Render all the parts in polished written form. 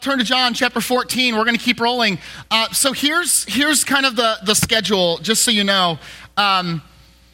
Turn to John chapter 14. We're going to keep rolling. So here's kind of the schedule, just so you know. Can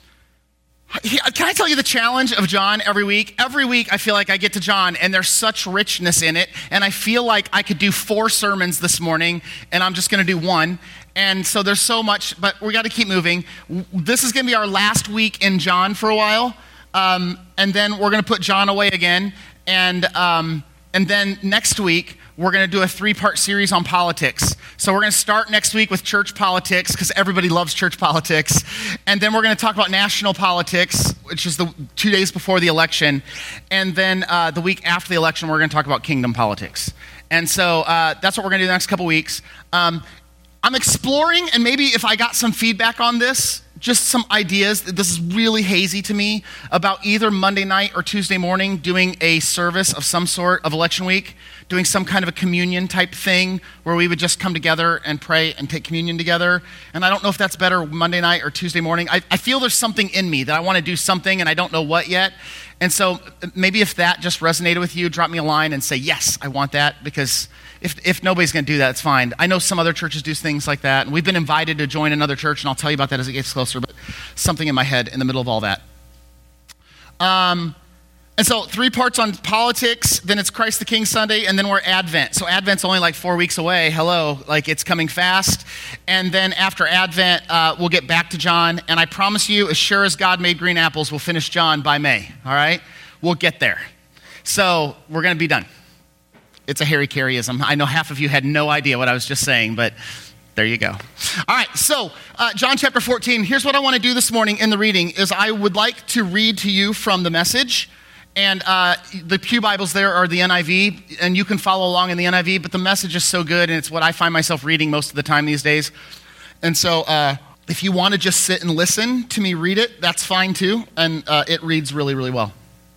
I tell you the challenge of John every week? Every week I feel like I get to John and there's such richness in it, and I feel like I could do 4 sermons this morning and I'm just going to do 1. And so there's so much, but we got to keep moving. This is going to be our last week in John for a while, and then we're going to put John away again, and then next week we're going to do a 3-part series on politics. So we're going to start next week with church politics, because everybody loves church politics. And then we're going to talk about national politics, which is the 2 days before the election. And then the week after the election, we're going to talk about kingdom politics. And so that's what we're going to do the next couple weeks. I'm exploring, and maybe if I got some feedback on this, just some ideas. This is really hazy to me, about either Monday night or Tuesday morning doing a service of some sort of election week, doing some kind of a communion type thing where we would just come together and pray and take communion together. And I don't know if that's better Monday night or Tuesday morning. I feel there's something in me that I want to do something and I don't know what yet. And so maybe if that just resonated with you, drop me a line and say, yes, I want that, because if nobody's going to do that, it's fine. I know some other churches do things like that, and we've been invited to join another church, and I'll tell you about that as it gets closer, but something in my head in the middle of all that. And so 3 parts on politics, then it's Christ the King Sunday, and then we're Advent. So Advent's only like 4 weeks away. Hello, like it's coming fast. And then after Advent, we'll get back to John, and I promise you, as sure as God made green apples, we'll finish John by May, all right? We'll get there. So we're going to be done. It's a Harry Careyism. I know half of you had no idea what I was just saying, but there you go. All right, so John chapter 14, here's what I want to do this morning in the reading, is I would like to read to you from the Message, and the Pew Bibles there are the NIV, and you can follow along in the NIV, but the Message is so good, and it's what I find myself reading most of the time these days. And so if you want to just sit and listen to me read it, that's fine too, and it reads really, really well.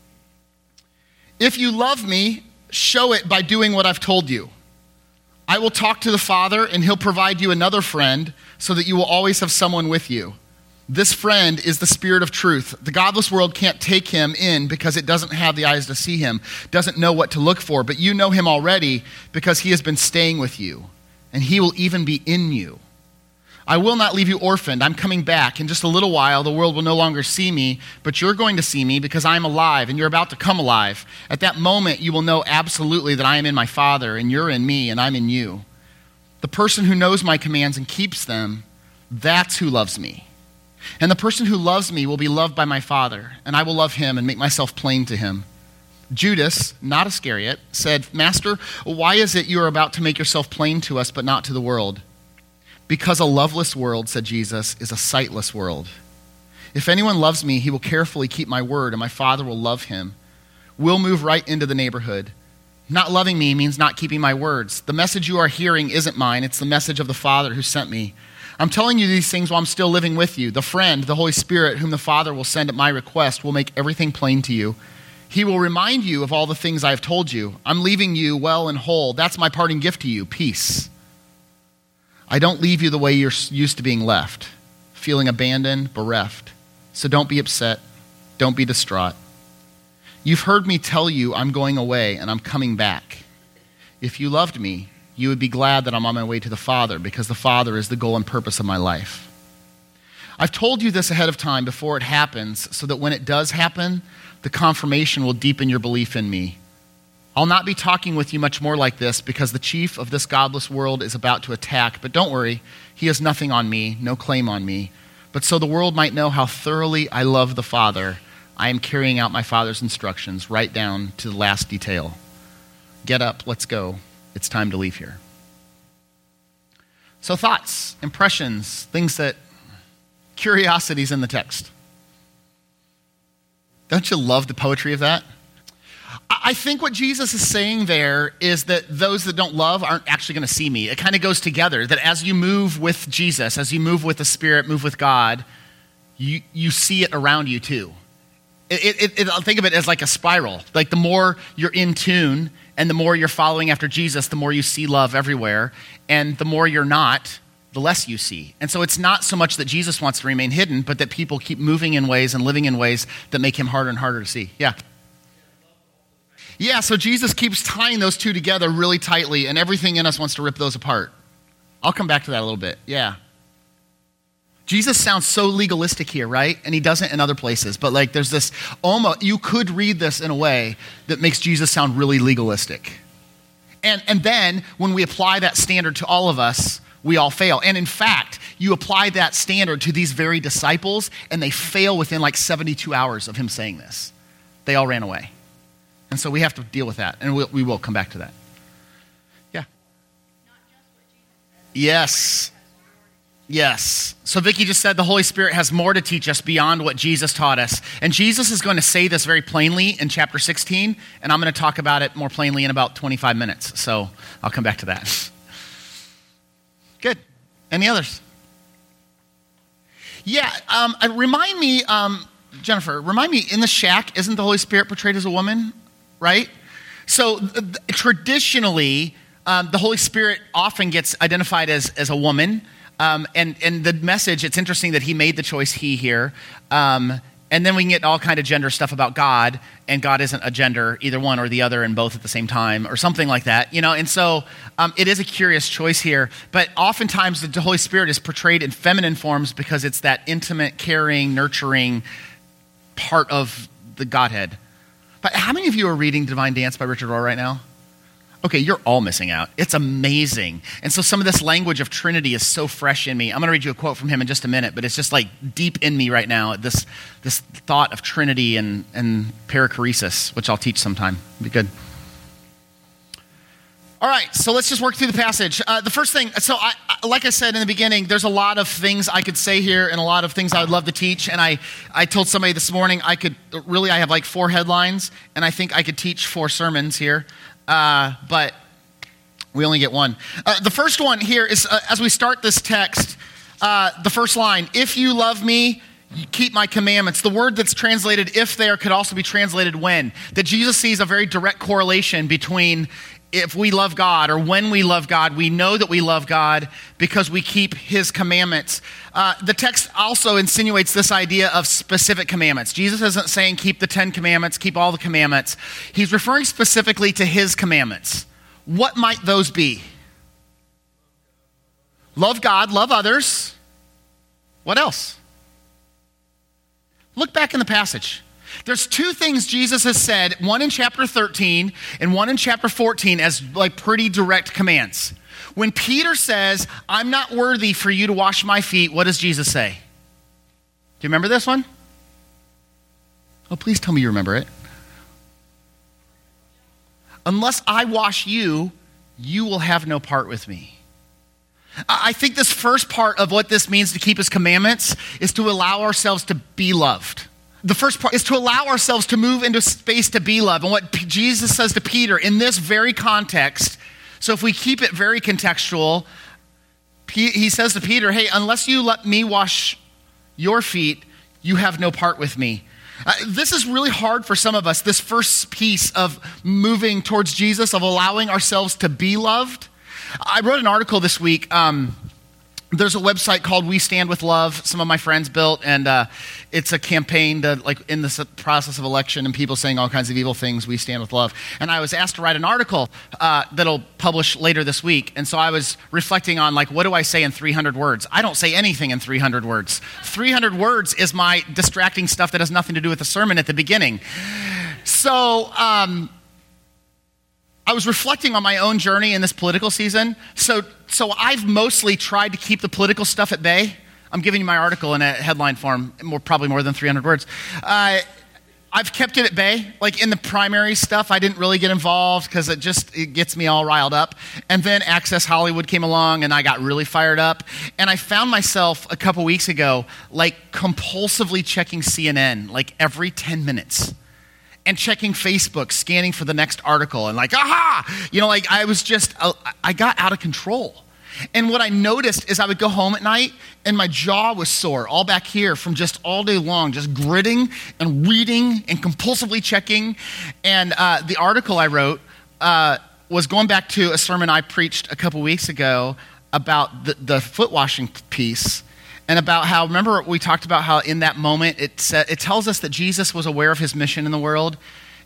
If you love me, show it by doing what I've told you. I will talk to the Father, and he'll provide you another friend so that you will always have someone with you. This friend is the Spirit of truth. The godless world can't take him in because it doesn't have the eyes to see him, doesn't know what to look for, but you know him already because he has been staying with you, and he will even be in you. I will not leave you orphaned. I'm coming back. In just a little while, the world will no longer see me, but you're going to see me because I am alive, and you're about to come alive. At that moment, you will know absolutely that I am in my Father, and you're in me, and I'm in you. The person who knows my commands and keeps them, that's who loves me. And the person who loves me will be loved by my Father, and I will love him and make myself plain to him. Judas, not Iscariot, said, Master, why is it you are about to make yourself plain to us, but not to the world? Because a loveless world, said Jesus, is a sightless world. If anyone loves me, he will carefully keep my word, and my Father will love him. We'll move right into the neighborhood. Not loving me means not keeping my words. The message you are hearing isn't mine. It's the message of the Father who sent me. I'm telling you these things while I'm still living with you. The friend, the Holy Spirit, whom the Father will send at my request, will make everything plain to you. He will remind you of all the things I have told you. I'm leaving you well and whole. That's my parting gift to you, peace. I don't leave you the way you're used to being left, feeling abandoned, bereft. So don't be upset. Don't be distraught. You've heard me tell you I'm going away and I'm coming back. If you loved me, you would be glad that I'm on my way to the Father, because the Father is the goal and purpose of my life. I've told you this ahead of time before it happens, so that when it does happen, the confirmation will deepen your belief in me. I'll not be talking with you much more like this, because the chief of this godless world is about to attack. But don't worry, he has nothing on me, no claim on me. But so the world might know how thoroughly I love the Father, I am carrying out my Father's instructions right down to the last detail. Get up, let's go. It's time to leave here. So thoughts, impressions, curiosities in the text. Don't you love the poetry of that? I think what Jesus is saying there is that those that don't love aren't actually going to see me. It kind of goes together, that as you move with Jesus, as you move with the Spirit, move with God, you see it around you too. I'll think of it as like a spiral. Like the more you're in tune and the more you're following after Jesus, the more you see love everywhere. And the more you're not, the less you see. And so it's not so much that Jesus wants to remain hidden, but that people keep moving in ways and living in ways that make him harder and harder to see. Yeah. Yeah, so Jesus keeps tying those two together really tightly, and everything in us wants to rip those apart. I'll come back to that a little bit. Yeah. Jesus sounds so legalistic here, right? And he doesn't in other places. But like there's this almost, you could read this in a way that makes Jesus sound really legalistic. And then when we apply that standard to all of us, we all fail. And in fact, you apply that standard to these very disciples, and they fail within like 72 hours of him saying this. They all ran away. And so we have to deal with that, and we will come back to that. Yeah. Yes. Yes. So Vicki just said the Holy Spirit has more to teach us beyond what Jesus taught us. And Jesus is going to say this very plainly in chapter 16, and I'm going to talk about it more plainly in about 25 minutes. So I'll come back to that. Good. Any others? Yeah. Remind me, Jennifer, in the shack, isn't the Holy Spirit portrayed as a woman? Right? So traditionally, the Holy Spirit often gets identified as a woman. And the message, it's interesting that he made the choice he here. And then we can get all kind of gender stuff about God, and God isn't a gender, either one or the other, and both at the same time, or something like that. And so it is a curious choice here. But oftentimes the Holy Spirit is portrayed in feminine forms because it's that intimate, caring, nurturing part of the Godhead. But how many of you are reading Divine Dance by Richard Rohr right now? Okay, you're all missing out. It's amazing. And so some of this language of Trinity is so fresh in me. I'm going to read you a quote from him in just a minute, but it's just like deep in me right now, this thought of Trinity and perichoresis, which I'll teach sometime. It'll be good. All right, so let's just work through the passage. The first thing, so like I said in the beginning, there's a lot of things I could say here and a lot of things I would love to teach. And I told somebody this morning I have like 4 headlines, and I think I could teach 4 sermons here. But we only get one. The first one here is, as we start this text, the first line, if you love me, you keep my commandments. The word that's translated if there could also be translated when. That Jesus sees a very direct correlation between if we love God or when we love God, we know that we love God because we keep his commandments. The text also insinuates this idea of specific commandments. Jesus isn't saying keep the 10 commandments, keep all the commandments. He's referring specifically to his commandments. What might those be? Love God, love others. What else? Look back in the passage. There's 2 things Jesus has said, one in chapter 13 and one in chapter 14 as like pretty direct commands. When Peter says, I'm not worthy for you to wash my feet, what does Jesus say? Do you remember this one? Oh, please tell me you remember it. Unless I wash you, you will have no part with me. I think this first part of what this means to keep his commandments is to allow ourselves to be loved. The first part is to allow ourselves to move into space to be loved. And what Jesus says to Peter in this very context, so if we keep it very contextual, he says to Peter, hey, unless you let me wash your feet, you have no part with me. This is really hard for some of us, this first piece of moving towards Jesus, of allowing ourselves to be loved. I wrote an article this week. There's a website called We Stand With Love, some of my friends built, and it's a campaign to, like, in this process of election and people saying all kinds of evil things, we stand with love. And I was asked to write an article that'll publish later this week. And so I was reflecting on, like, what do I say in 300 words? I don't say anything in 300 words. 300 words is my distracting stuff that has nothing to do with the sermon at the beginning. So I was reflecting on my own journey in this political season. So I've mostly tried to keep the political stuff at bay. I'm giving you my article in a headline form, probably more than 300 words. I've kept it at bay. Like in the primary stuff, I didn't really get involved because it gets me all riled up. And then Access Hollywood came along and I got really fired up. And I found myself a couple weeks ago, like compulsively checking CNN, like every 10 minutes. And checking Facebook, scanning for the next article, and like, aha! I got out of control. And what I noticed is I would go home at night, and my jaw was sore, all back here, from just all day long, just gritting and reading and compulsively checking. And the article I wrote was going back to a sermon I preached a couple weeks ago about the foot washing piece. And about how, remember we talked about how in that moment it tells us that Jesus was aware of his mission in the world.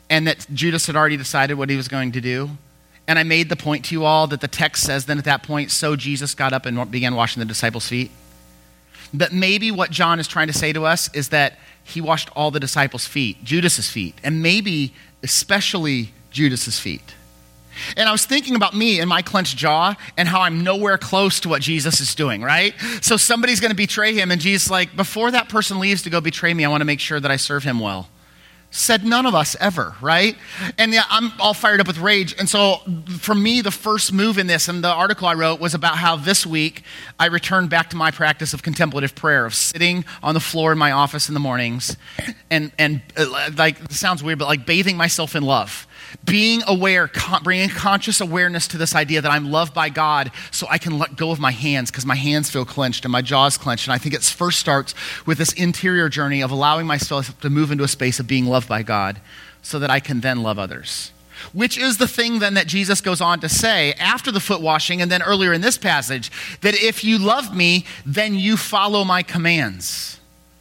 and that Judas had already decided what he was going to do. And I made the point to you all that the text says then at that point, so Jesus got up and began washing the disciples' feet. That maybe what John is trying to say to us is that he washed all the disciples' feet, Judas's feet, and maybe especially Judas's feet. And I was thinking about me and my clenched jaw and how I'm nowhere close to what Jesus is doing, right? So somebody's going to betray him, and Jesus is like, before that person leaves to go betray me, I want to make sure that I serve him well. Said none of us ever, right? And yeah, I'm all fired up with rage. And so for me, the first move in this, and the article I wrote was about how this week I returned back to my practice of contemplative prayer, of sitting on the floor in my office in the mornings and like, it sounds weird, but like bathing myself in love. Being aware, bringing conscious awareness to this idea that I'm loved by God so I can let go of my hands because my hands feel clenched and my jaw's clenched. And I think it first starts with this interior journey of allowing myself to move into a space of being loved by God so that I can then love others. Which is the thing then that Jesus goes on to say after the foot washing and then earlier in this passage, that if you love me, then you follow my commands.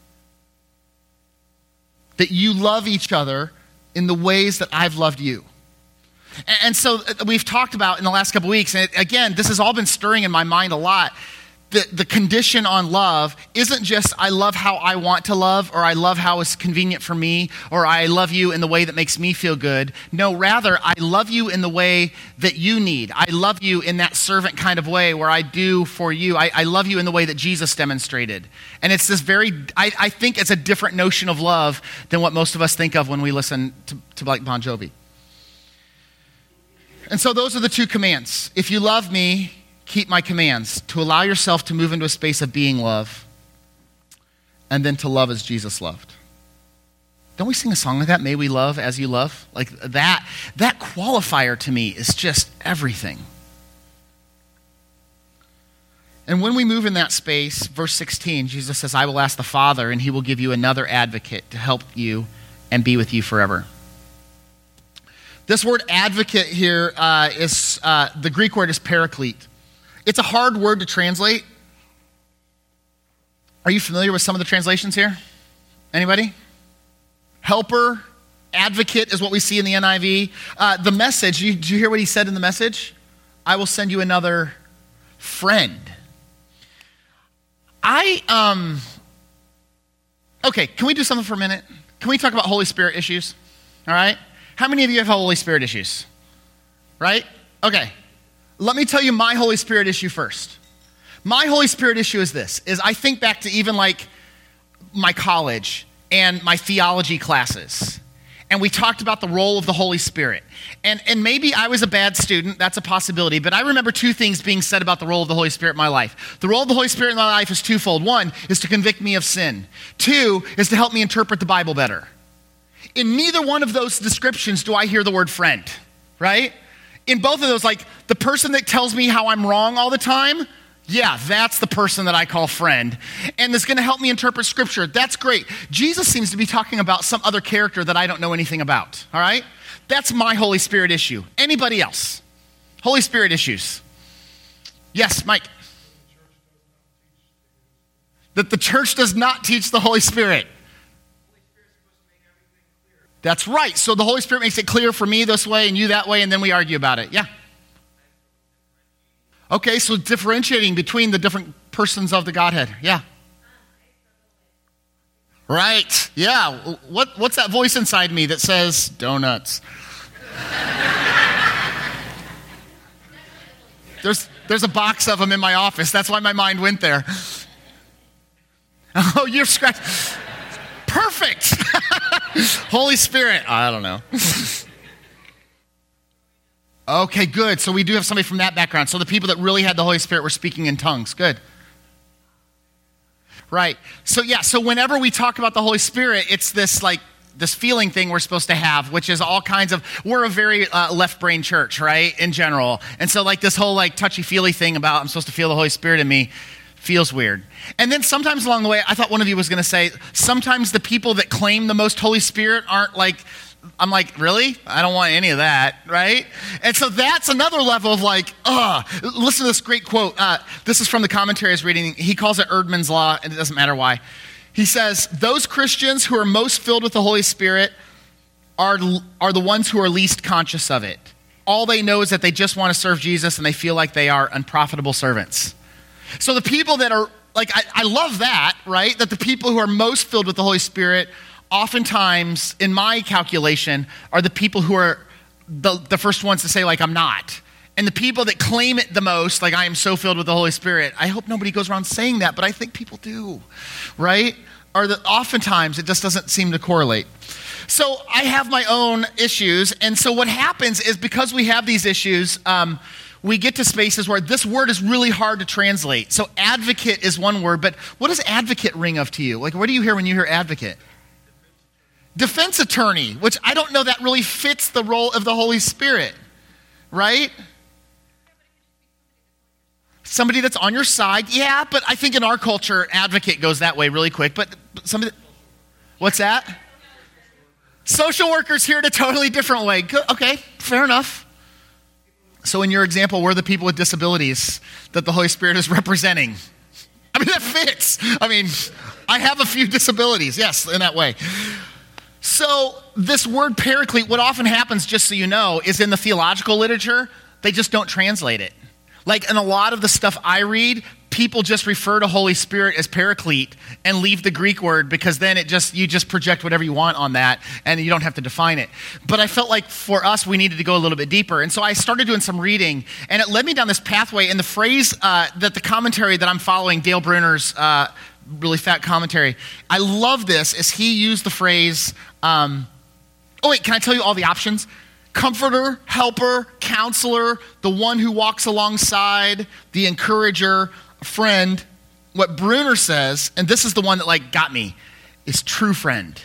That you love each other in the ways that I've loved you. And so we've talked about in the last couple of weeks, and again, this has all been stirring in my mind a lot. The condition on love isn't just I love how I want to love, or I love how it's convenient for me, or I love you in the way that makes me feel good. No, rather, I love you in the way that you need. I love you in that servant kind of way where I do for you. I love you in the way that Jesus demonstrated. And it's this I think it's a different notion of love than what most of us think of when we listen to like Bon Jovi. And so those are the two commands. If you love me, keep my commands, to allow yourself to move into a space of being love, and then to love as Jesus loved. Don't we sing a song like that? May we love as you love? Like that qualifier to me is just everything. And when we move in that space, verse 16, Jesus says, I will ask the Father, and he will give you another advocate to help you and be with you forever. This word advocate here is the Greek word is paraclete. It's a hard word to translate. Are you familiar with some of the translations here? Anybody? Helper, advocate is what we see in the NIV. The Message, did you hear what he said in the Message? I will send you another friend. Okay, can we do something for a minute? Can we talk about Holy Spirit issues? All right? How many of you have Holy Spirit issues? Right? Okay. Let me tell you my Holy Spirit issue first. My Holy Spirit issue is this, is I think back to even like my college and my theology classes. And we talked about the role of the Holy Spirit. And maybe I was a bad student, that's a possibility, but I remember two things being said about the role of the Holy Spirit in my life. The role of the Holy Spirit in my life is twofold. One is to convict me of sin. Two is to help me interpret the Bible better. In neither one of those descriptions do I hear the word friend, right? In both of those, like the person that tells me how I'm wrong all the time, yeah, that's the person that I call friend. And is going to help me interpret Scripture. That's great. Jesus seems to be talking about some other character that I don't know anything about, all right? That's my Holy Spirit issue. Anybody else? Holy Spirit issues. Yes, Mike. That the church does not teach the Holy Spirit. That's right. So the Holy Spirit makes it clear for me this way and you that way, and then we argue about it. Yeah. Okay, so differentiating between the different persons of the Godhead. Yeah. Right. Yeah. What's that voice inside me that says donuts? There's a box of them in my office. That's why my mind went there. Oh, you're scratching. Perfect. Holy Spirit. I don't know. Okay, good. So we do have somebody from that background. So the people that really had the Holy Spirit were speaking in tongues. Good. Right. So yeah, so whenever we talk about the Holy Spirit, it's this feeling thing we're supposed to have, which is all kinds of, we're a very left brain church, right, in general. And so like this whole like touchy-feely thing about I'm supposed to feel the Holy Spirit in me feels weird. And then sometimes along the way, I thought one of you was going to say, sometimes the people that claim the most Holy Spirit aren't like, I'm like, really? I don't want any of that, right? And so that's another level of like, listen to this great quote. This is from the commentary I was reading. He calls it Erdman's Law, and it doesn't matter why. He says, those Christians who are most filled with the Holy Spirit are the ones who are least conscious of it. All they know is that they just want to serve Jesus and they feel like they are unprofitable servants. So the people that are, like, I love that, right? That the people who are most filled with the Holy Spirit, oftentimes, in my calculation, are the people who are the first ones to say, like, I'm not. And the people that claim it the most, like, I am so filled with the Holy Spirit, I hope nobody goes around saying that, but I think people do, right? Or that oftentimes it just doesn't seem to correlate. So I have my own issues, and so what happens is because we have these issues, we get to spaces where this word is really hard to translate. So advocate is one word, but what does advocate ring of to you? Like, what do you hear when you hear advocate? Defense attorney, which I don't know that really fits the role of the Holy Spirit, right? Somebody that's on your side, yeah, but I think in our culture, advocate goes that way really quick, but somebody, what's that? Social workers here in a totally different way. Good, okay, fair enough. So in your example, we're the people with disabilities that the Holy Spirit is representing. I mean, that fits. I mean, I have a few disabilities, yes, in that way. So this word paraclete, what often happens, just so you know, is in the theological literature, they just don't translate it. Like in a lot of the stuff I read, people just refer to Holy Spirit as paraclete and leave the Greek word because then you just project whatever you want on that and you don't have to define it. But I felt like for us, we needed to go a little bit deeper. And so I started doing some reading and it led me down this pathway. And the phrase that the commentary that I'm following, Dale Bruner's really fat commentary, I love this, is he used the phrase, can I tell you all the options? Comforter, helper, counselor, the one who walks alongside, the encourager, friend. What Bruner says, and this is the one that like got me, is true friend.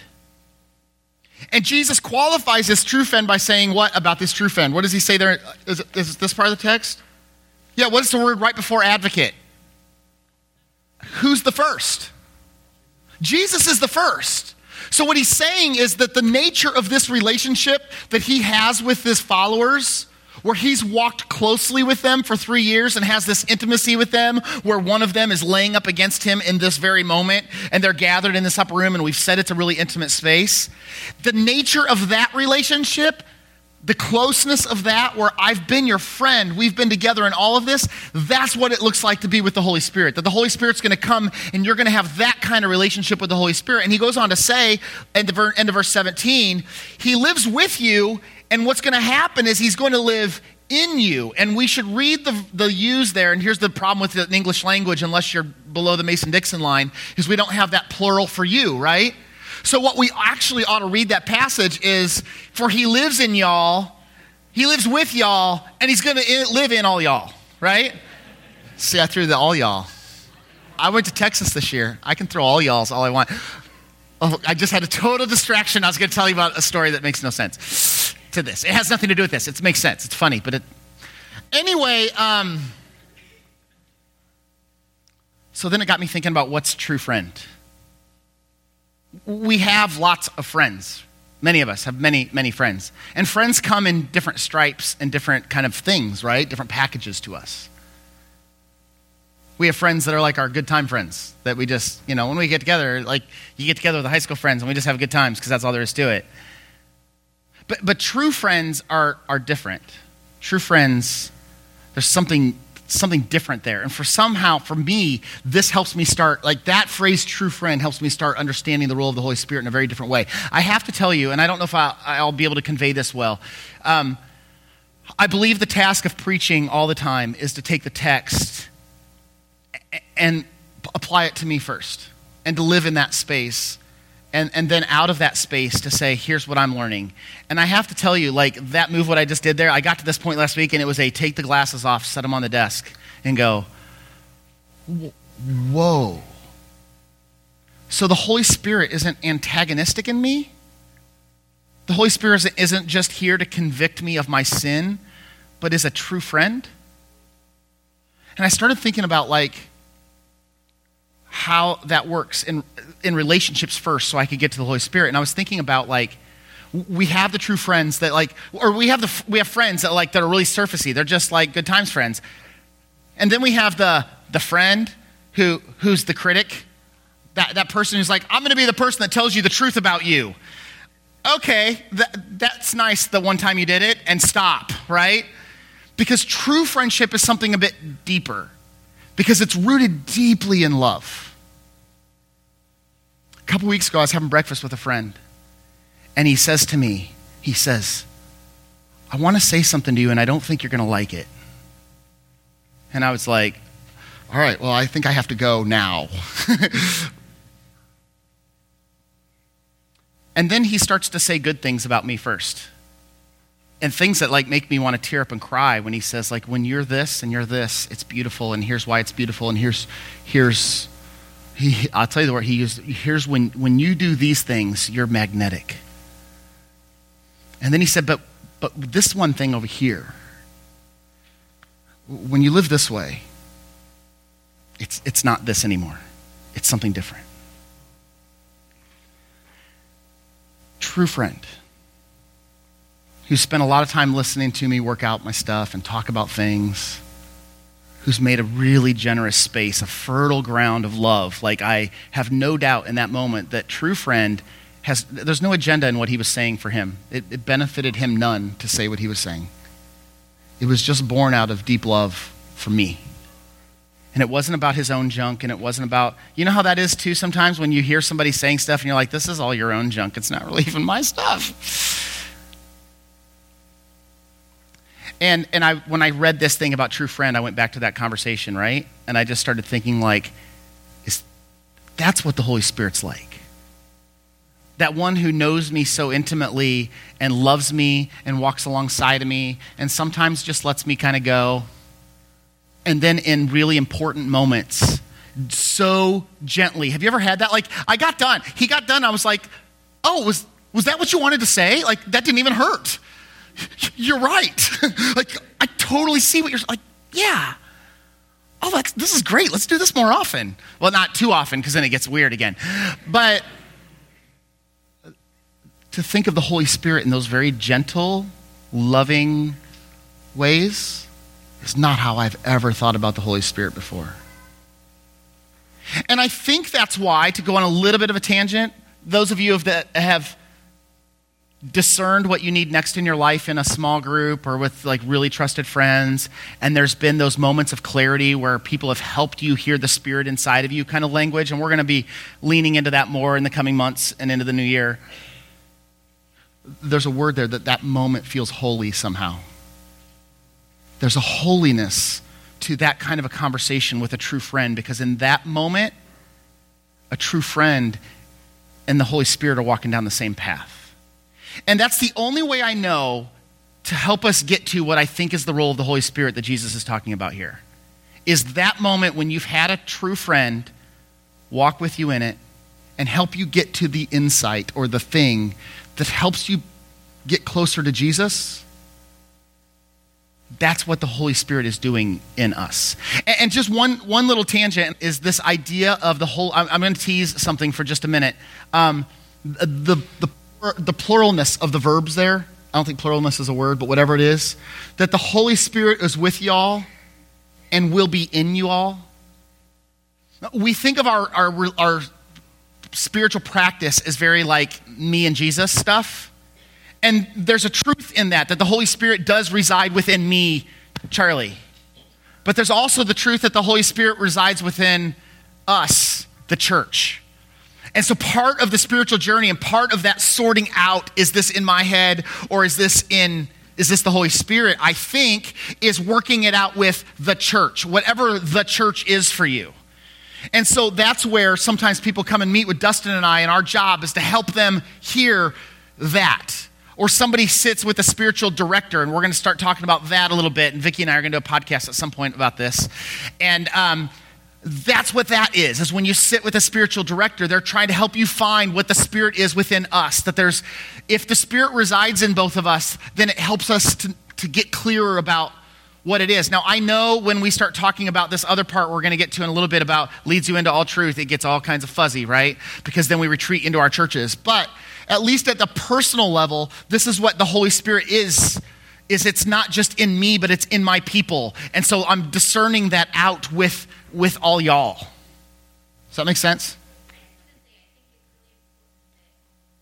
And Jesus qualifies this true friend by saying what about this true friend? What does he say there? Is this part of the text? Yeah, what is the word right before advocate? Who's the first? Jesus is the first. So what he's saying is that the nature of this relationship that he has with his followers, where he's walked closely with them for 3 years and has this intimacy with them, where one of them is laying up against him in this very moment, and they're gathered in this upper room, and we've said it's a really intimate space. The nature of that relationship, the closeness of that, where I've been your friend, we've been together in all of this, that's what it looks like to be with the Holy Spirit. That the Holy Spirit's going to come and you're going to have that kind of relationship with the Holy Spirit. And he goes on to say, at the end of verse 17, he lives with you, and what's going to happen is he's going to live in you. And we should read the yous there, and here's the problem with the English language, unless you're below the Mason-Dixon line, is we don't have that plural for you, right? So what we actually ought to read that passage is, for he lives in y'all, he lives with y'all, and he's going to live in all y'all, right? See, I threw the all y'all. I went to Texas this year. I can throw all y'alls all I want. Oh, I just had a total distraction. I was going to tell you about a story that makes no sense to this. It has nothing to do with this. It makes sense. It's funny, but anyway, so then it got me thinking about what's true friend. We have lots of friends. Many of us have many, many friends. And friends come in different stripes and different kind of things, right? Different packages to us. We have friends that are like our good time friends that we just, when we get together, like you get together with the high school friends and we just have good times because that's all there is to it. But true friends are different. True friends, there's something different there. And for me, this helps me start, like that phrase, true friend, helps me start understanding the role of the Holy Spirit in a very different way. I have to tell you, and I don't know if I'll be able to convey this well, I believe the task of preaching all the time is to take the text and apply it to me first, and to live in that space. And then out of that space to say, here's what I'm learning. And I have to tell you, like that move, what I just did there, I got to this point last week and it was take the glasses off, set them on the desk and go, whoa. So the Holy Spirit isn't antagonistic in me. The Holy Spirit isn't just here to convict me of my sin, but is a true friend. And I started thinking about how that works in relationships first so I could get to the Holy Spirit. And I was thinking about we have the true friends that we have friends that that are really surfacey. They're just like good times friends. And then we have the friend who's the critic, that person who's like, I'm going to be the person that tells you the truth about you. Okay, that's nice the one time you did it, and stop, right? Because true friendship is something a bit deeper, because it's rooted deeply in love. A couple weeks ago, I was having breakfast with a friend, and he says to me, I want to say something to you, and I don't think you're going to like it. And I was like, all right, well, I think I have to go now. And then he starts to say good things about me first. And things that make me want to tear up and cry when he says, when you're this and you're this, it's beautiful, and here's why it's beautiful, and I'll tell you the word he used, here's when you do these things, you're magnetic. And then he said, but this one thing over here, when you live this way, it's not this anymore. It's something different. True friend who spent a lot of time listening to me work out my stuff and talk about things, who's made a really generous space, a fertile ground of love. I have no doubt in that moment that true friend there's no agenda in what he was saying for him. It benefited him none to say what he was saying. It was just born out of deep love for me. And it wasn't about his own junk, and it wasn't about, you know how that is too sometimes when you hear somebody saying stuff and you're like, this is all your own junk. It's not really even my stuff. And when I read this thing about true friend, I went back to that conversation, right? And I just started thinking that's what the Holy Spirit's like. That one who knows me so intimately and loves me and walks alongside of me and sometimes just lets me kind of go. And then in really important moments, so gently. Have you ever had that? I got done. He got done. I was like, oh, was that what you wanted to say? That didn't even hurt. You're right. I totally see what you're yeah. Oh, this is great. Let's do this more often. Well, not too often, because then it gets weird again. But to think of the Holy Spirit in those very gentle, loving ways is not how I've ever thought about the Holy Spirit before. And I think that's why, to go on a little bit of a tangent, those of you that have discerned what you need next in your life in a small group or with really trusted friends, and there's been those moments of clarity where people have helped you hear the Spirit inside of you kind of language, and we're going to be leaning into that more in the coming months and into the new year. There's a word there that moment feels holy somehow. There's a holiness to that kind of a conversation with a true friend, because in that moment, a true friend and the Holy Spirit are walking down the same path. And that's the only way I know to help us get to what I think is the role of the Holy Spirit that Jesus is talking about here, is that moment when you've had a true friend walk with you in it and help you get to the insight or the thing that helps you get closer to Jesus. That's what the Holy Spirit is doing in us. And just one little tangent is this idea of the whole, I'm going to tease something for just a minute. The pluralness of the verbs there, I don't think pluralness is a word, but whatever it is, that the Holy Spirit is with y'all and will be in you all. We think of our spiritual practice as very me and Jesus stuff. And there's a truth in that the Holy Spirit does reside within me, Charlie. But there's also the truth that the Holy Spirit resides within us, the church. And so part of the spiritual journey and part of that sorting out, is this in my head or is this the Holy Spirit, I think, is working it out with the church, whatever the church is for you. And so that's where sometimes people come and meet with Dustin and I, and our job is to help them hear that. Or somebody sits with a spiritual director, and we're going to start talking about that a little bit. And Vicki and I are going to do a podcast at some point about this. And that's what that is when you sit with a spiritual director, they're trying to help you find what the Spirit is within us. That if the Spirit resides in both of us, then it helps us to get clearer about what it is. Now, I know when we start talking about this other part we're going to get to in a little bit about leads you into all truth, it gets all kinds of fuzzy, right? Because then we retreat into our churches. But at least at the personal level, this is what the Holy Spirit is it's not just in me, but it's in my people. And so I'm discerning that out with all y'all. Does that make sense?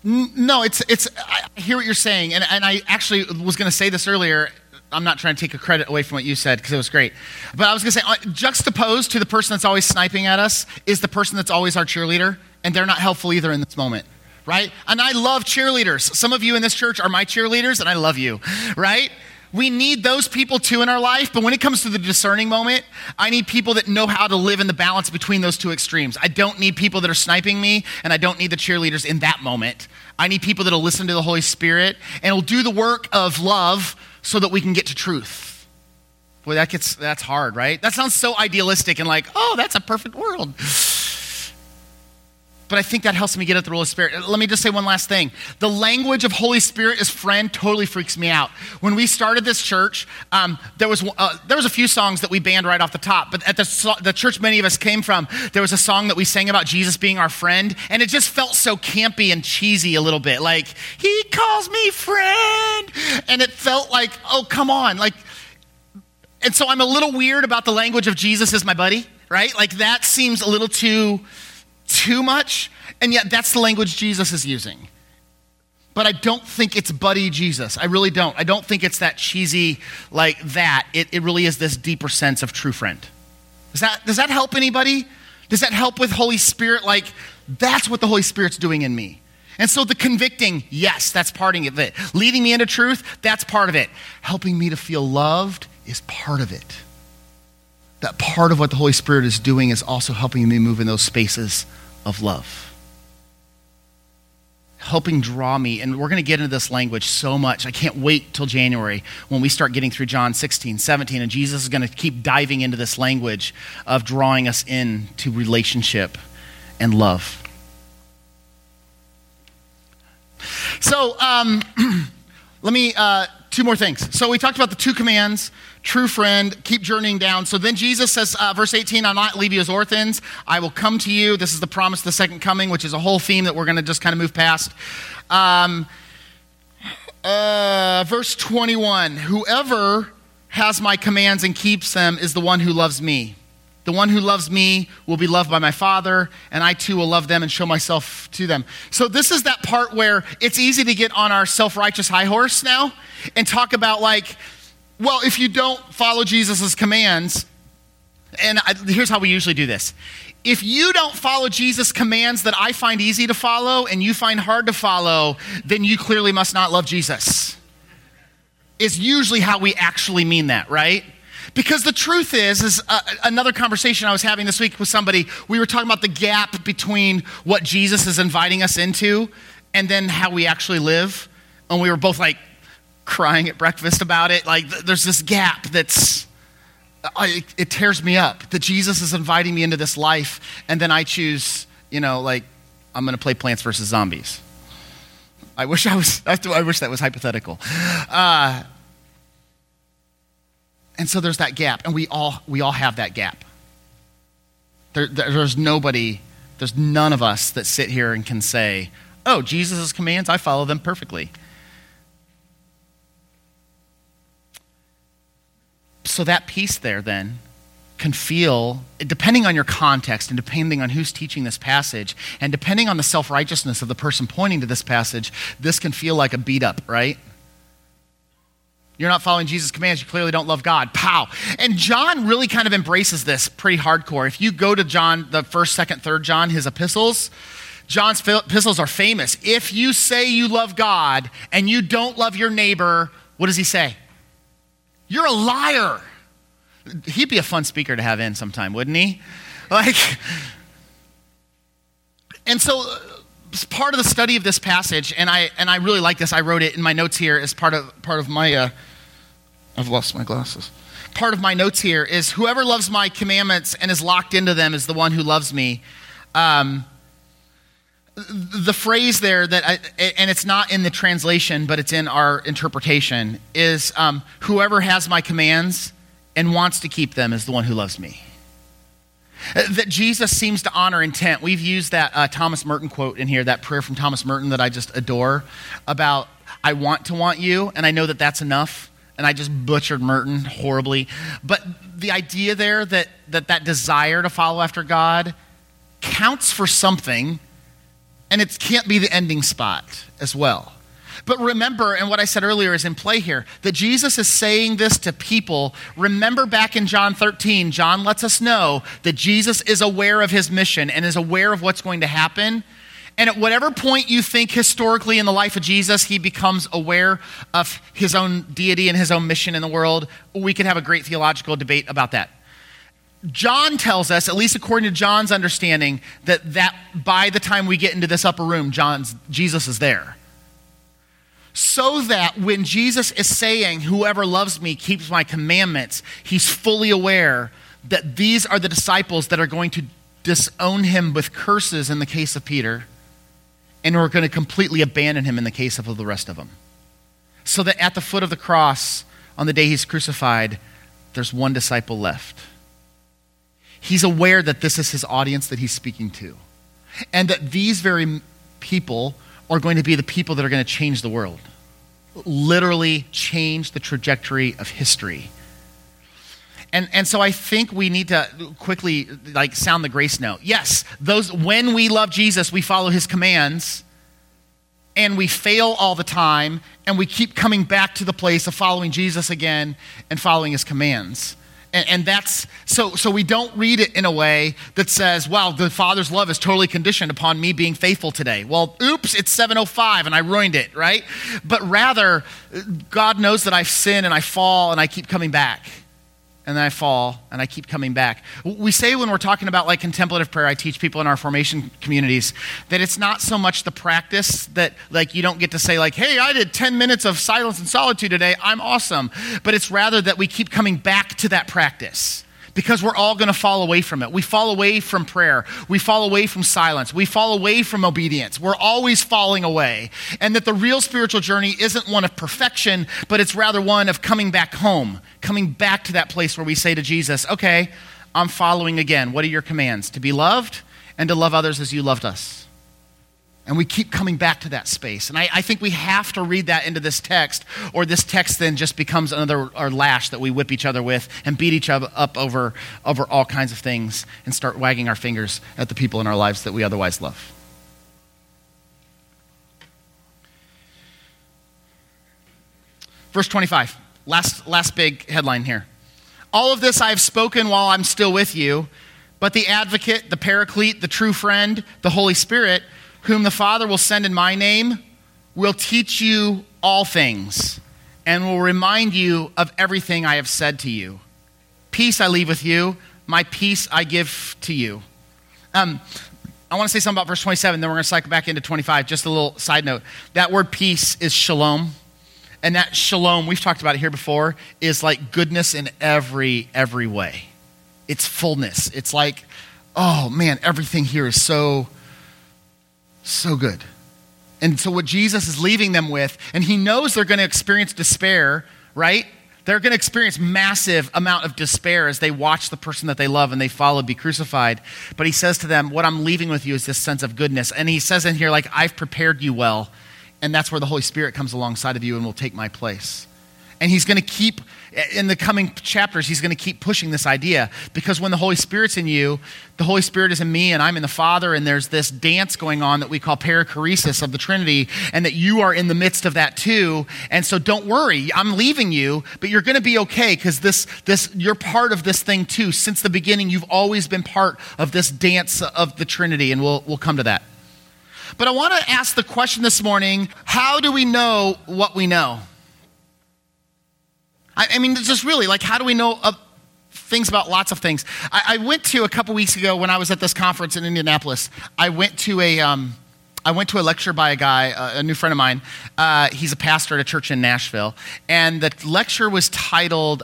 No, I hear what you're saying, and I actually was going to say this earlier. I'm not trying to take a credit away from what you said because it was great. But I was going to say, juxtaposed to the person that's always sniping at us is the person that's always our cheerleader, and they're not helpful either in this moment, right? And I love cheerleaders. Some of you in this church are my cheerleaders, and I love you, right? We need those people too in our life, but when it comes to the discerning moment, I need people that know how to live in the balance between those two extremes. I don't need people that are sniping me, and I don't need the cheerleaders in that moment. I need people that will listen to the Holy Spirit and will do the work of love so that we can get to truth. Boy, that's hard, right? That sounds so idealistic and like, oh, that's a perfect world. But I think that helps me get at the role of Spirit. Let me just say one last thing. The language of Holy Spirit as friend totally freaks me out. When we started this church, there was a few songs that we banned right off the top. But at the church many of us came from, there was a song that we sang about Jesus being our friend. And it just felt so campy and cheesy a little bit. Like, he calls me friend. And it felt like, oh, come on. And so I'm a little weird about the language of Jesus as my buddy, right? Like, that seems a little too much, and yet that's the language Jesus is using. But I don't think it's buddy Jesus. I really don't. I don't think it's that cheesy like that. It really is this deeper sense of true friend. Does that help anybody? Does that help with Holy Spirit? Like, that's what the Holy Spirit's doing in me. And so the convicting, yes, that's part of it. Leading me into truth, that's part of it. Helping me to feel loved is part of it. That part of what the Holy Spirit is doing is also helping me move in those spaces of love. Helping draw me, and we're going to get into this language so much. I can't wait till January when we start getting through John 16, 17, and Jesus is going to keep diving into this language of drawing us into relationship and love. So, let me, two more things. So we talked about the two commands, true friend, keep journeying down. So then Jesus says, verse 18, I'll not leave you as orphans. I will come to you. This is the promise of the second coming, which is a whole theme that we're going to just kind of move past. Verse 21, whoever has my commands and keeps them is the one who loves me. The one who loves me will be loved by my Father, and I too will love them and show myself to them. So this is that part where it's easy to get on our self-righteous high horse now and talk about like, well, if you don't follow Jesus' commands, and here's how we usually do this. If you don't follow Jesus' commands that I find easy to follow and you find hard to follow, then you clearly must not love Jesus. Is usually how we actually mean that, right? Because the truth is another conversation I was having this week with somebody, we were talking about the gap between what Jesus is inviting us into and then how we actually live. And we were both like crying at breakfast about it. Like there's this gap it tears me up that Jesus is inviting me into this life. And then I choose, I'm going to play Plants vs. Zombies. I wish that was hypothetical. And so there's that gap, and we all have that gap. There's none of us that sit here and can say, oh, Jesus' commands, I follow them perfectly. So that piece there then can feel, depending on your context and depending on who's teaching this passage, and depending on the self-righteousness of the person pointing to this passage, this can feel like a beat up, right? You're not following Jesus' commands. You clearly don't love God. Pow. And John really kind of embraces this pretty hardcore. If you go to John, the 1st, 2nd, 3rd John, his epistles, John's epistles are famous. If you say you love God and you don't love your neighbor, what does he say? You're a liar. He'd be a fun speaker to have in sometime, wouldn't he? And so part of the study of this passage, and I really like this. I wrote it in my notes here as part of my. I've lost my glasses. Part of my notes here is whoever loves my commandments and is locked into them is the one who loves me. The phrase there and it's not in the translation, but it's in our interpretation, is whoever has my commands and wants to keep them is the one who loves me. That Jesus seems to honor intent. We've used that Thomas Merton quote in here, that prayer from Thomas Merton that I just adore about, I want you, and I know that that's enough. And I just butchered Merton horribly. But the idea there that desire to follow after God counts for something, And it can't be the ending spot as well. But remember, and what I said earlier is in play here, that Jesus is saying this to people. Remember back in John 13, John lets us know that Jesus is aware of his mission and is aware of what's going to happen. And at whatever point you think historically in the life of Jesus, he becomes aware of his own deity and his own mission in the world, we could have a great theological debate about that. John tells us, at least according to John's understanding, that by the time we get into this upper room, Jesus is there. So that when Jesus is saying, whoever loves me keeps my commandments, he's fully aware that these are the disciples that are going to disown him with curses in the case of Peter, and are going to completely abandon him in the case of the rest of them. So that at the foot of the cross, on the day he's crucified, there's one disciple left. He's aware that this is his audience that he's speaking to. And that these very people are going to be the people that are going to change the world. Literally change the trajectory of history. And so I think we need to quickly sound the grace note. Yes, when we love Jesus, we follow his commands, and we fail all the time, and we keep coming back to the place of following Jesus again and following his commands. And that's, so we don't read it in a way that says, wow, the Father's love is totally conditioned upon me being faithful today. Well, oops, it's 7:05 and I ruined it, right? But rather, God knows that I've sinned and I fall and I keep coming back. And then I fall, and I keep coming back. We say when we're talking about contemplative prayer, I teach people in our formation communities, that it's not so much the practice that you don't get to say hey, I did 10 minutes of silence and solitude today, I'm awesome. But it's rather that we keep coming back to that practice. Because we're all going to fall away from it. We fall away from prayer. We fall away from silence. We fall away from obedience. We're always falling away. And that the real spiritual journey isn't one of perfection, but it's rather one of coming back home, coming back to that place where we say to Jesus, okay, I'm following again. What are your commands? To be loved and to love others as you loved us. And we keep coming back to that space. And I think we have to read that into this text, or this text then just becomes another lash that we whip each other with and beat each other up over all kinds of things and start wagging our fingers at the people in our lives that we otherwise love. Verse 25, last big headline here. All of this I have spoken while I'm still with you, but the advocate, the paraclete, the true friend, the Holy Spirit, whom the Father will send in my name, will teach you all things and will remind you of everything I have said to you. Peace I leave with you, my peace I give to you. I want to say something about verse 27, then we're going to cycle back into 25. Just a little side note. That word peace is shalom. And that shalom, we've talked about it here before, is like goodness in every way. It's fullness. It's like, oh man, everything here is so good. And so what Jesus is leaving them with, and he knows they're going to experience despair, right? They're going to experience massive amount of despair as they watch the person that they love and they follow be crucified. But he says to them, what I'm leaving with you is this sense of goodness. And he says in here, I've prepared you well. And that's where the Holy Spirit comes alongside of you and will take my place. And he's going to keep, in the coming chapters, he's going to keep pushing this idea. Because when the Holy Spirit's in you, the Holy Spirit is in me and I'm in the Father, and there's this dance going on that we call perichoresis of the Trinity, and that you are in the midst of that too. And so don't worry, I'm leaving you, but you're going to be okay, because this you're part of this thing too. Since the beginning, you've always been part of this dance of the Trinity, and we'll come to that. But I want to ask the question this morning, how do we know what we know? I mean, just really, how do we know things about lots of things? I went to, a couple weeks ago when I was at this conference in Indianapolis, I went to a lecture by a guy, a new friend of mine. He's a pastor at a church in Nashville. And the lecture was titled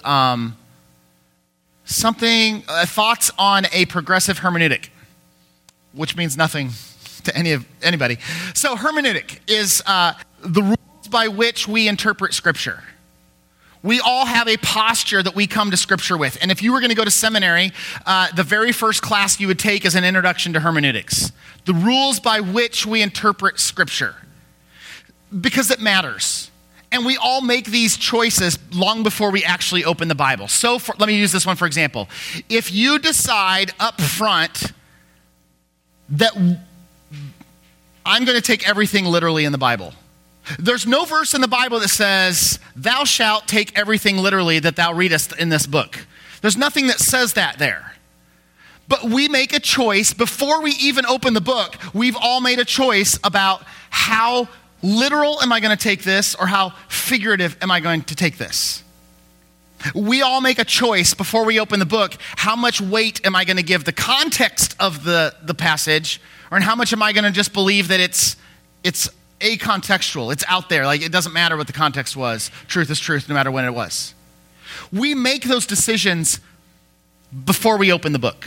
Thoughts on a Progressive Hermeneutic, which means nothing to anybody. So hermeneutic is the rules by which we interpret Scripture. We all have a posture that we come to Scripture with. And if you were going to go to seminary, the very first class you would take is an introduction to hermeneutics. The rules by which we interpret Scripture. Because it matters. And we all make these choices long before we actually open the Bible. So let me use this one for example. If you decide up front that I'm going to take everything literally in the Bible. There's no verse in the Bible that says, thou shalt take everything literally that thou readest in this book. There's nothing that says that there. But we make a choice before we even open the book. We've all made a choice about how literal am I going to take this or how figurative am I going to take this. We all make a choice before we open the book. How much weight am I going to give the context of the passage, or how much am I going to just believe that it's acontextual, it's out there, like it doesn't matter what the context was. Truth is truth no matter when it was. We make those decisions before we open the book.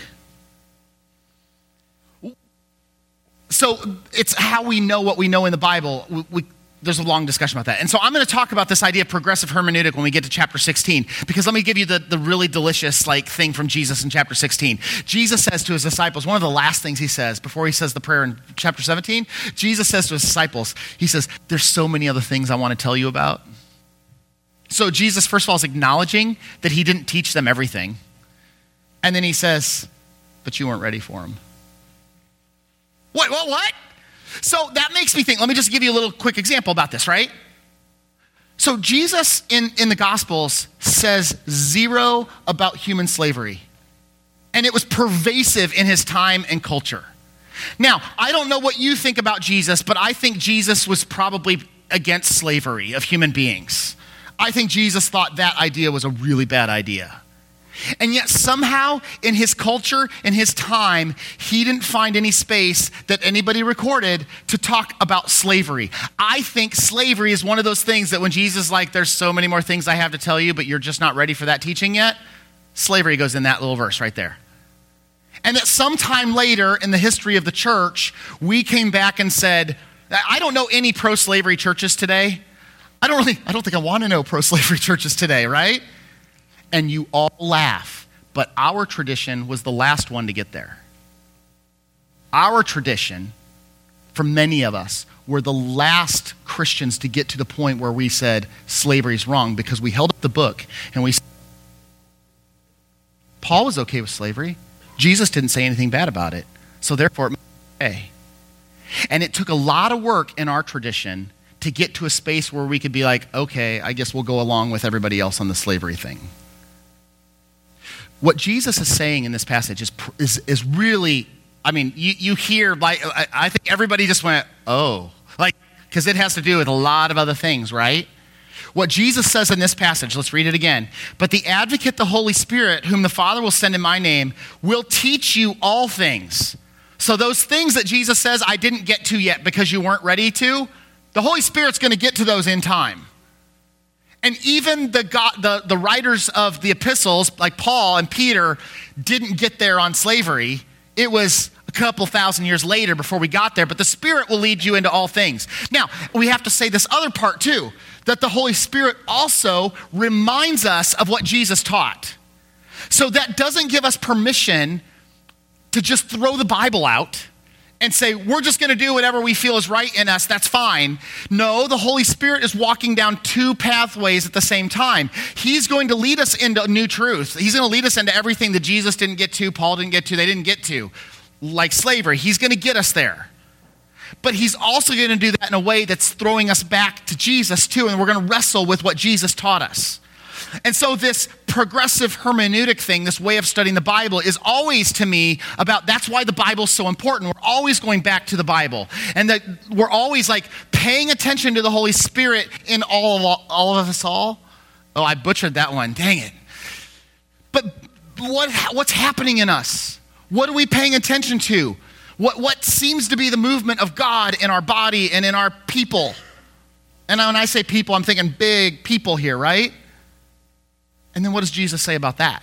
So it's how we know what we know in the Bible. There's a long discussion about that. And so I'm going to talk about this idea of progressive hermeneutic when we get to chapter 16, because let me give you the really delicious thing from Jesus in chapter 16. Jesus says to his disciples, one of the last things he says before he says the prayer in chapter 17, Jesus says to his disciples, he says, there's so many other things I want to tell you about. So Jesus, first of all, is acknowledging that he didn't teach them everything. And then he says, but you weren't ready for him. What? So that makes me think, let me just give you a little quick example about this, right? So Jesus in the Gospels says zero about human slavery. And it was pervasive in his time and culture. Now, I don't know what you think about Jesus, but I think Jesus was probably against slavery of human beings. I think Jesus thought that idea was a really bad idea. And yet somehow in his culture, in his time, he didn't find any space that anybody recorded to talk about slavery. I think slavery is one of those things that when Jesus is like, there's so many more things I have to tell you, but you're just not ready for that teaching yet, slavery goes in that little verse right there. And that sometime later in the history of the church, we came back and said, I don't know any pro-slavery churches today. I don't think I want to know pro-slavery churches today, right? And you all laugh, but our tradition was the last one to get there. Our tradition, for many of us, were the last Christians to get to the point where we said slavery is wrong, because we held up the book and we said, Paul was okay with slavery. Jesus didn't say anything bad about it, so therefore it must be okay. And it took a lot of work in our tradition to get to a space where we could be like, okay, I guess we'll go along with everybody else on the slavery thing. What Jesus is saying in this passage is really, I mean, you hear, like, I think everybody just went, oh, like, because it has to do with a lot of other things, right? What Jesus says in this passage, let's read it again. But the advocate, the Holy Spirit, whom the Father will send in my name, will teach you all things. So those things that Jesus says I didn't get to yet because you weren't ready to, the Holy Spirit's going to get to those in time. And even the writers of the epistles, like Paul and Peter, didn't get there on slavery. It was a couple thousand years later before we got there, but the Spirit will lead you into all things. Now, we have to say this other part too, that the Holy Spirit also reminds us of what Jesus taught. So that doesn't give us permission to just throw the Bible out and say, we're just going to do whatever we feel is right in us, that's fine. No, the Holy Spirit is walking down two pathways at the same time. He's going to lead us into new truth. He's going to lead us into everything that Jesus didn't get to, Paul didn't get to, they didn't get to, like slavery. He's going to get us there. But he's also going to do that in a way that's throwing us back to Jesus too, and we're going to wrestle with what Jesus taught us. And so this progressive hermeneutic thing, this way of studying the Bible, is always to me about, that's why the Bible's so important. We're always going back to the Bible. And that we're always like paying attention to the Holy Spirit in all of us all. Oh, I butchered that one. Dang it. But what's happening in us? What are we paying attention to? What seems to be the movement of God in our body and in our people? And when I say people, I'm thinking big people here, right? And then what does Jesus say about that?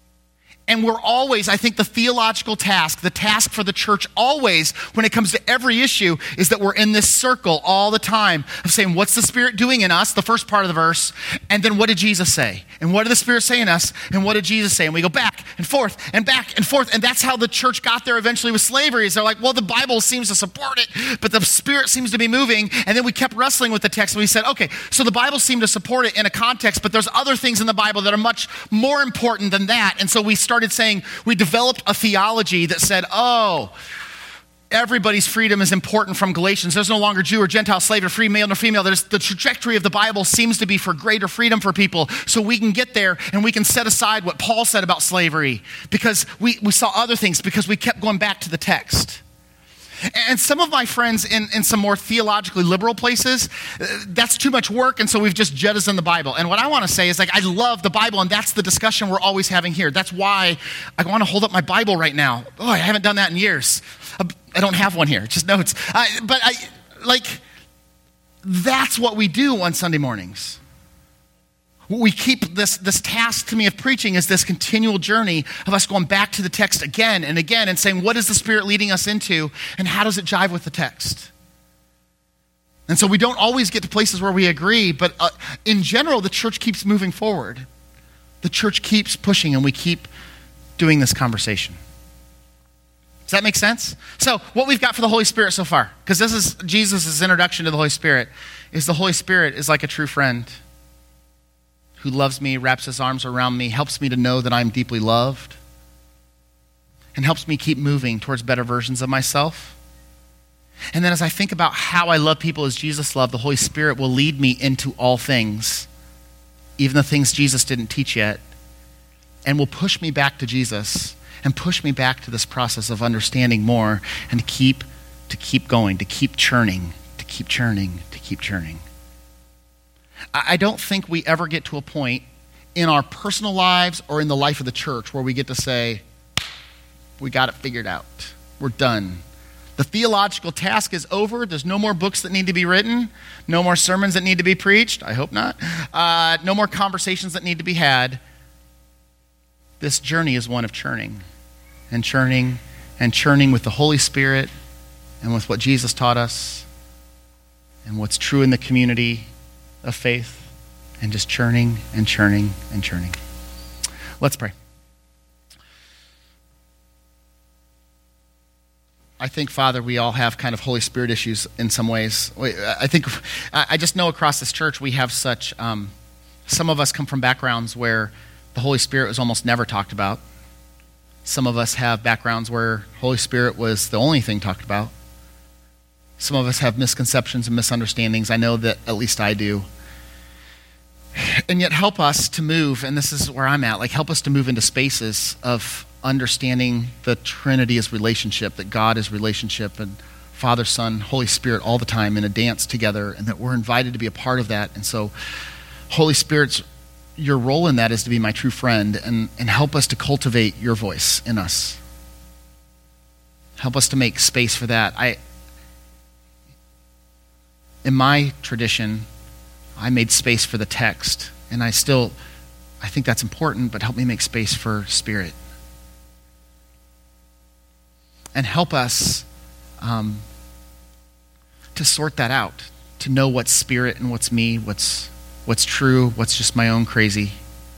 And we're always, I think the theological task, the task for the church always, when it comes to every issue, is that we're in this circle all the time of saying, what's the Spirit doing in us, the first part of the verse, and then what did Jesus say? And what did the Spirit say in us, and what did Jesus say? And we go back and forth and back and forth, and that's how the church got there eventually with slavery. Is they're like, well, the Bible seems to support it, but the Spirit seems to be moving, and then we kept wrestling with the text, and we said, okay, so the Bible seemed to support it in a context, but there's other things in the Bible that are much more important than that, and so we started saying, we developed a theology that said, oh, everybody's freedom is important from Galatians. There's no longer Jew or Gentile, slave or free, male nor female. There's the trajectory of the Bible seems to be for greater freedom for people. So we can get there and we can set aside what Paul said about slavery because we saw other things because we kept going back to the text. And some of my friends in some more theologically liberal places, that's too much work, and so we've just jettisoned the Bible. And what I want to say is, like, I love the Bible, and that's the discussion we're always having here. That's why I want to hold up my Bible right now. Oh, I haven't done that in years. I don't have one here, just notes. That's what we do on Sunday mornings. We keep this task to me of preaching is this continual journey of us going back to the text again and again and saying, what is the Spirit leading us into and how does it jive with the text? And so we don't always get to places where we agree, but in general, the church keeps moving forward. The church keeps pushing and we keep doing this conversation. Does that make sense? So what we've got for the Holy Spirit so far, because this is Jesus' introduction to the Holy Spirit, is the Holy Spirit is like a true friend who loves me, wraps his arms around me, helps me to know that I'm deeply loved, and helps me keep moving towards better versions of myself. And then as I think about how I love people as Jesus loved, the Holy Spirit will lead me into all things, even the things Jesus didn't teach yet, and will push me back to Jesus and push me back to this process of understanding more and to keep going, to keep churning, to keep churning, to keep churning. I don't think we ever get to a point in our personal lives or in the life of the church where we get to say, we got it figured out. We're done. The theological task is over. There's no more books that need to be written. No more sermons that need to be preached. I hope not. No more conversations that need to be had. This journey is one of churning and churning and churning with the Holy Spirit and with what Jesus taught us and what's true in the community of faith, and just churning and churning and churning. Let's pray. I think, Father, we all have kind of Holy Spirit issues in some ways. I just know across this church we have such, some of us come from backgrounds where the Holy Spirit was almost never talked about. Some of us have backgrounds where Holy Spirit was the only thing talked about. Some of us have misconceptions and misunderstandings. I know that at least I do. And yet help us to move, and this is where I'm at, like help us to move into spaces of understanding the Trinity as relationship, that God is relationship, and Father, Son, Holy Spirit all the time in a dance together, and that we're invited to be a part of that. And so Holy Spirit's, your role in that is to be my true friend and help us to cultivate your voice in us. Help us to make space for that. In my tradition, I made space for the text, and I think that's important, but help me make space for Spirit. And help us to sort that out, to know what's Spirit and what's me, what's true, what's just my own crazy.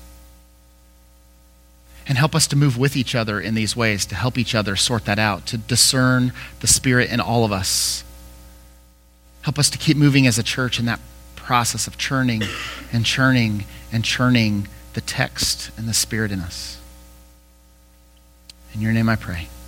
And help us to move with each other in these ways, to help each other sort that out, to discern the Spirit in all of us. Help us to keep moving as a church in that process of churning and churning and churning the text and the Spirit in us. In your name I pray.